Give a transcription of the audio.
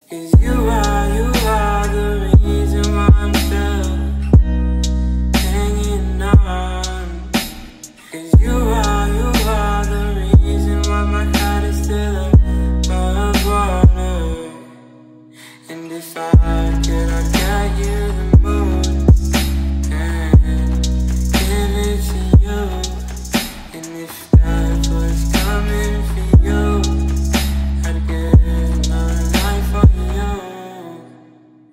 'Cause you are the reason why I'm still hanging on. 'Cause you are the reason why my heart is still above water. And if I could, I'd get you